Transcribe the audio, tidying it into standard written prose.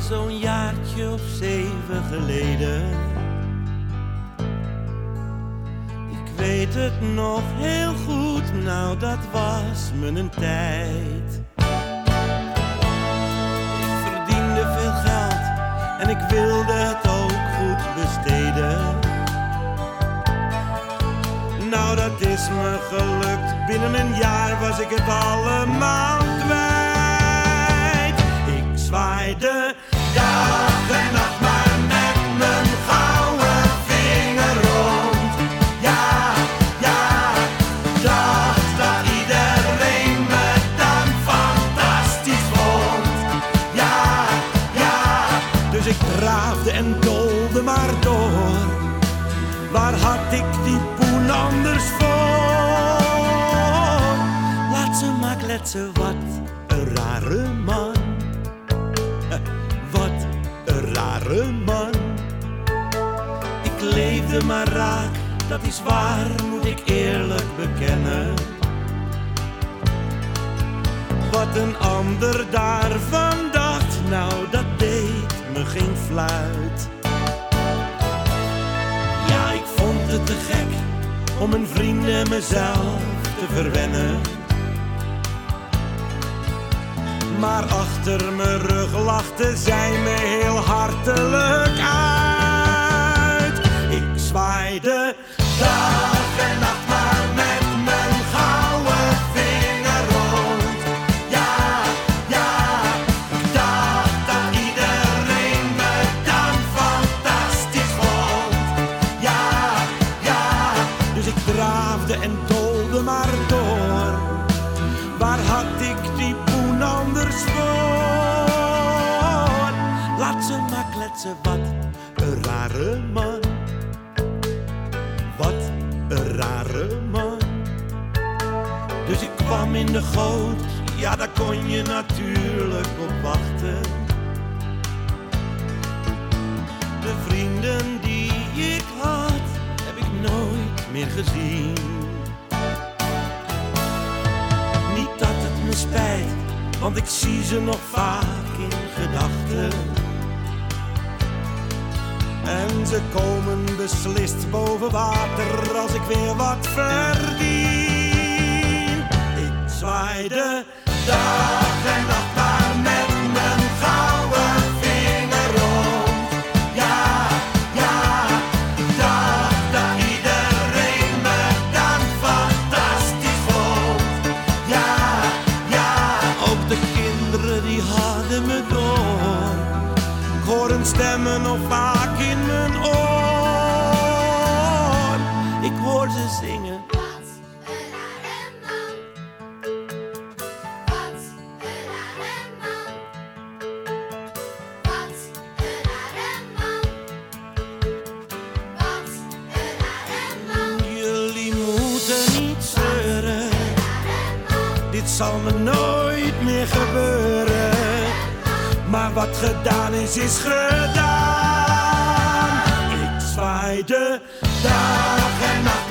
zo'n jaartje of 7 geleden. Ik weet het nog heel goed, nou dat was mijn tijd. Ik verdiende veel geld en ik wilde het ook goed besteden. Nou dat is me gelukt, binnen een jaar was ik het allemaal kwijt. Ik zwaaide dag en nacht maar met mijn gouden vinger rond. Ja, ja, dacht dat iedereen me dan fantastisch vond. Ja, ja, dus ik draafde en doolde maar door. Waar had ik die poen anders voor? Laat ze maar kletsen, wat een rare man. Wat een rare man. Ik leefde maar raak, dat is waar, moet ik eerlijk bekennen. Wat een ander daarvan dacht, nou dat deed me geen fluit. Ja, ik vond het te gek om mijn vrienden en mezelf te verwennen. Maar achter mijn rug lachten zij me heel hartelijk uit. Ik zwaaide dag en nacht maar met mijn gouden vinger rond. Ja, ja, ik dacht dat iedereen me dan fantastisch vond. Ja, ja, dus ik draafde en doolde maar door. Waar had ik die poen anders voor? Laat ze maar kletsen, wat een rare man. Wat een rare man. Dus ik kwam in de goot, ja daar kon je natuurlijk op wachten. De vrienden die ik had, heb ik nooit meer gezien. Niet dat het me spijt, want ik zie ze nog vaak in gedachten. En ze komen beslist boven water als ik weer wat verdien. Ik zwaaide dag en nacht maar met mijn gouden vinger rond. Ja, ja, ik dacht dat iedereen me dan fantastisch vond. Ja, ja, ook de kinderen die hadden me door. Ik hoor hun stemmen nog vaak in mijn oor. Ik hoor ze zingen. Wat een rare man. Wat een rare man. Wat een rare man. Wat een rare man. Jullie moeten niet zeuren. Rare man. Dit zal me nooit meer gebeuren. Maar wat gedaan is gedaan. Ik zwaaide dag en nacht